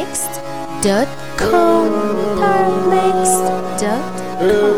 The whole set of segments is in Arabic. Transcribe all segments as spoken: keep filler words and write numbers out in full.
mixed dot com tarab mixed dot com.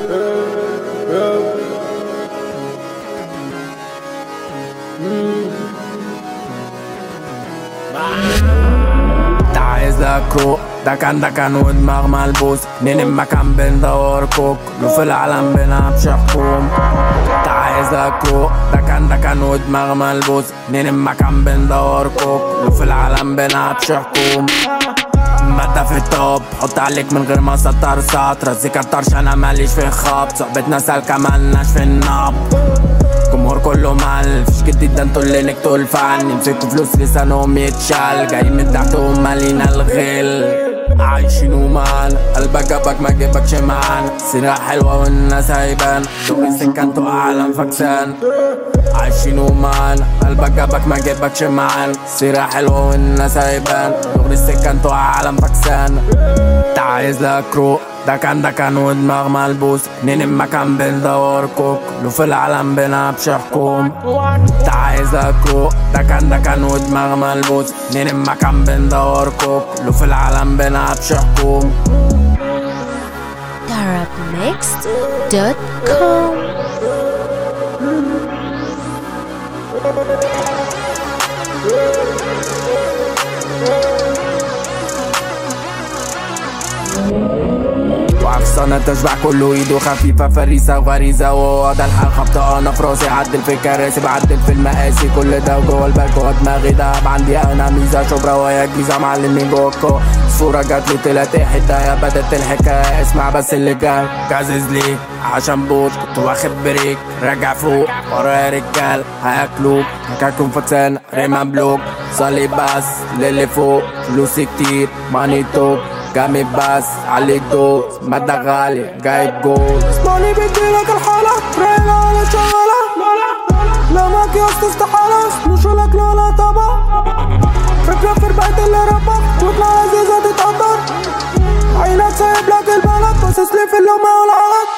عايز اكرو ده كان ده كان ودماغ ملبوس اتنين المكان بندور كوك لو في العالم بنلعب شحكوم. عايز اكرو ده كان ده كان ودماغ ملبوس اتنين المكان بندور كوك لو في العالم بنلعب شحكوم. مادة في التوب حط عليك من غير ما سطر سطر الزيكا طرش انا ماليش في خبط صحبتنا سالكة مالناش في النبض. الجمهور كله مال فيش جديد ده انتوا اللي نكتوا الفن يمسكوا فلوس لسانهم يتشال جاي من تحت ومالينا الغل عايشين ومعانا قلبك جابك ما جيبكش معانا سيرة حلوة والناس هيبان دغري سكة انتوا عالم فكسان. عايشين ومعانا قلبك جابك ما جيبكش معانا سيرة حلوة والناس هيبان دغري سكة انتوا عالم فكسان. عايز لك روق ده كان ده كان ودماغ ملبوس اتنين المكان بندور كوك لو في العالم بنلعب شحكوم. عايز اكروق ده كان ده كان ودماغ ملبوس اتنين المكان بندور كوك لو في العالم بنلعب شحكوم. tarab mixed dot com. وعفصانة تشبع كله ايده خفيفة فريسة وغريزة وهو ده الحال خبطة انا في راسي عدل في الكراسي بعدل في المقاسي كل ده جوه البال جوه دماغي دهب عندي انا ميزة شبرا ويا جيزة معلمين جوه الكو الصورة جاتلي طلعت حتة بدت الحكاية اسمع بس اللي جاي جازز ليه عشان بوت كنت واخد بريك راجع فوق ورايا رجال هياكلوك هكاكم فكسان ريما بلوك صلي بس للي فوق فلوسي كتير ماني توب جامد بس عليك دوز مادة غالي جايب جوز اسمعني بديلك الحالة رايقة على شغالة لا مكياج تستحالة نشولك لا طبع فكرة في رباية اللي ربك وطلع عزيزة تتقدر عينك سايب لك البلد باصص لي في اللقمة والعلق.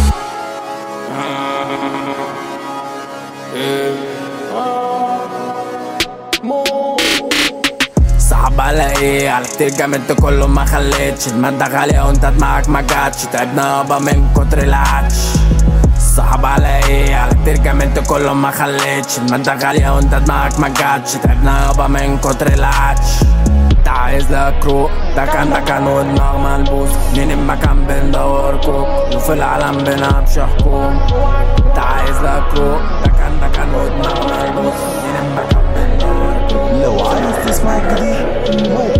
صعب على ايه على كتير جامد كله ما خليتش المادة غالية وانت دماغك ما جاتش تعبنا يابا من كتر العطش. صعب على ايه على كتير جامد كله ما خليتش المادة غالية وانت دماغك ما جاتش تعبنا يابا من كتر العطش. عايز لك روق ده كان ده كان ودماغ ملبوس اتنين المكان بندور كوك وفي العالم بنلعب شحكوم. عايز لك روق ده كان ده كان ودماغ ملبوس اتنين المكان بندور كوك. لو عايز تسمع جديد